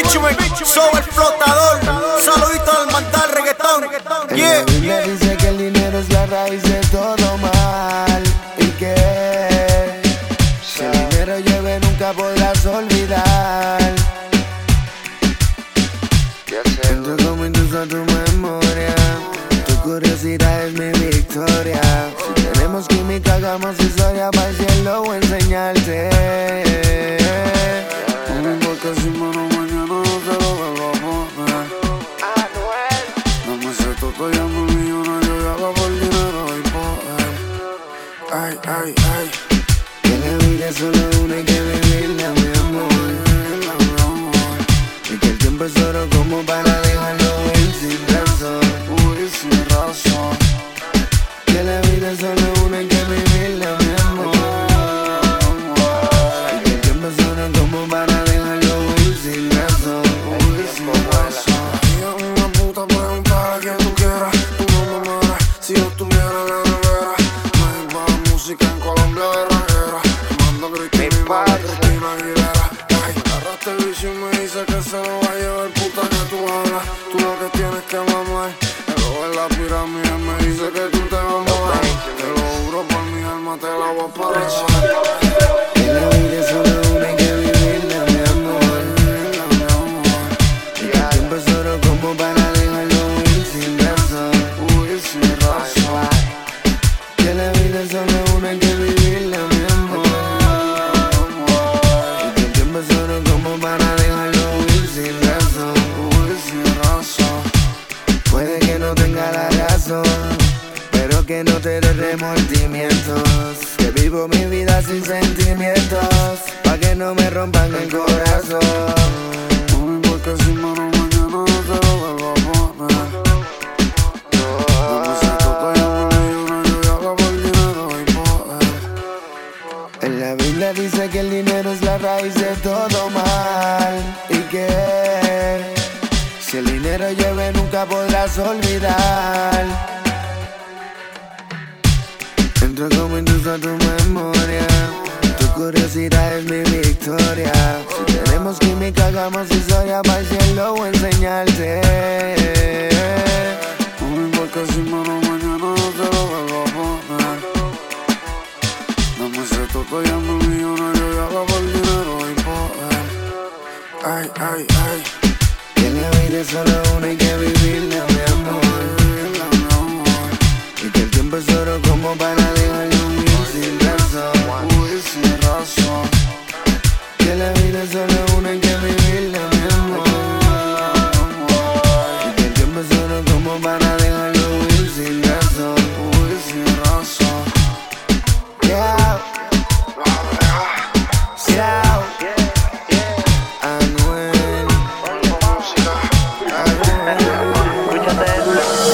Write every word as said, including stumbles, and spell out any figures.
Richmond, soy el flotador. Saludito al mandar reggaetón. Yeah. La Biblia dice que el dinero es la raíz de todo mal. Y que si el dinero llueve nunca podrás olvidar. Entro como indulto a tu memoria. Tu curiosidad es mi victoria. Si tenemos química, hagamos historia para el cielo o enseñarte. No importa si mano mañana no te lo vuelvo a poner. No me sé todo, ya me millonario y hago por dinero y poder. Ay, ay, ay. Que la vida es solo una y que vivirla, mi amor. Y que el tiempo es oro como para dejarlo ir sin razón. Uy, sin razón. Que la vida es solo una y que vivirla, mi amor. Y que el tiempo es oro como para dejarlo ir sin razón. Uy, sin razón. Y una puta pregunta que tú quieras. Tú no me mueras si yo estuviera en la nevera. No hay más música en Colombia de rajera. Mando Cristina y mando Cristina Aguilera. Ay, arrastra el bicho y me dice que se lo va a llevar, puta que tú hablas. Tú lo que tienes que mamar. El ojo en la pirámide me dice que tú te vas a mover. Te lo juro por mi alma, te la voy a parar. Que la vida es solo una y que vivirla, mi amor. Y que el tiempo es oro como para dejarlo ir sin razón. Uy, sin razón. Que la vida es solo una y que vivirla, mi amor. Y que el tiempo es oro como para dejarlo ir sin razón. Uy, sin razón. Puede que no tenga la razón, pero que no te dé remordimientos. Que vivo mi vida sin sentimientos, pa' que no me rompan el corazón. No me importa si mano mañana no te lo vuelvo a poner. No me sé todo, ya me millonario y hago por dinero y poder. En la Biblia dice que el dinero es la raíz de todo mal. Y que si el dinero llueve nunca podrás olvidar. Entro como indulto a tu memoria. Tu curiosidad es mi victoria. Si tenemos química, hagamos historia para el cielo o enseñarte. No me importa si mano mañana no te lo vuelvo a poner. No me sé todo, ya me millonario y hago por dinero y poder. Ay, ay, ay. Que la vida es solo una y que vivirla, mi amor. Y que el tiempo es oro como para dejarlo ir sin razón. Uy, sin razón. Que la vida es solo